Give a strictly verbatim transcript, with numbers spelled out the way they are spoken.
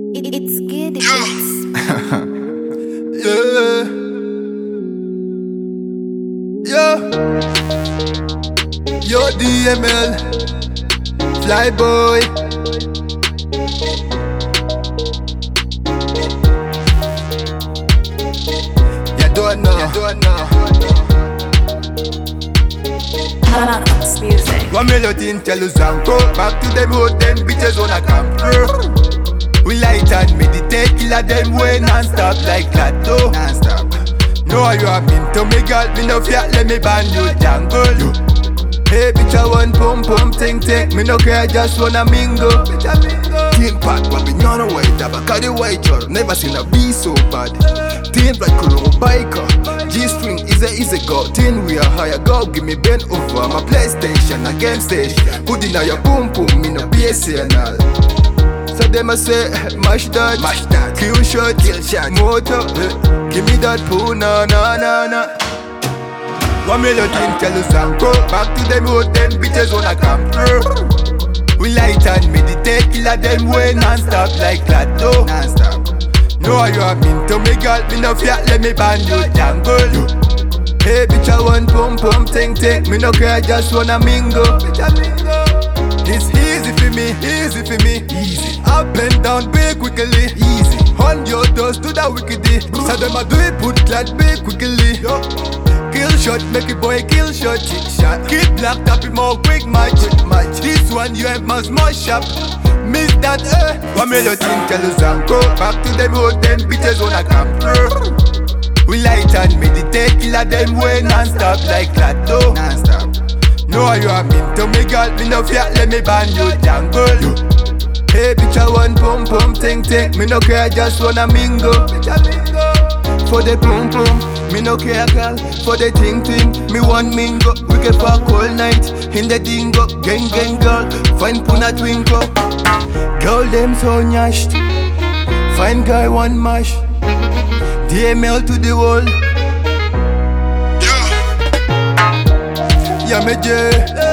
It, it's good. Yeah. Yeah. Yo, D M L. Flyboy. You don't know. You don't know. Paradox music. One million tell us and go back to them road, them bitches wanna come through. We light and meditate, killer them way non-stop like Lato. Non-stop. No, you are mean to me, girl, me no fear, let me ban you jungle. You. Hey, bitch, I want pum pum ting ting, me no care, just wanna mingle. Bitch, I mingle. Team pack, but we know no white, but the white jar, never seen a be so bad. Team like Kuro biker, G-string is a easy go. Team we are higher, go give me bend over my PlayStation, a game station. Put in your boom boom, me no B S and all. So them a say, mash that, mash that, kill shot, kill shot, motor, eh. Give me that poo, na na na na. One million tell us and go back to them road, them bitches wanna come through. We light and meditate, killer them way non-stop like Lato. Non-stop. No, you are mean to me, girl, me no fear, let me ban you jungle. Hey, bitch, I want pum pum ting ting, me no care, just wanna mingle. Bitch, I mingle. It's easy for me, easy for me, easy. Up and down, big quickly, easy. On your toes to the wickedy. So them a do it, put glad big quickly. Yo. Kill shot, make it boy kill shot, chick shot. Keep locked up in more quick match, match. This one you have must more sharp. Miss that, eh? One million thing tell us and go back to them road, them bitches wanna come through. We light and meditate, killer them way non-stop like Lato. Non-stop. No, you are mean to me, girl, me no fear, let me ban you jungle. Hey, bitch, I want pum pum ting ting, me no care, just wanna mingle. Bitch, I mingle. For the pum pum, me no care, girl. For the ting ting, me want mingle. We can fuck all night in the dingo. Gang gang girl, fine puna twinkle. Girl them so nyashed, fine guy one mash. D M L to the wall. Yeah, me J.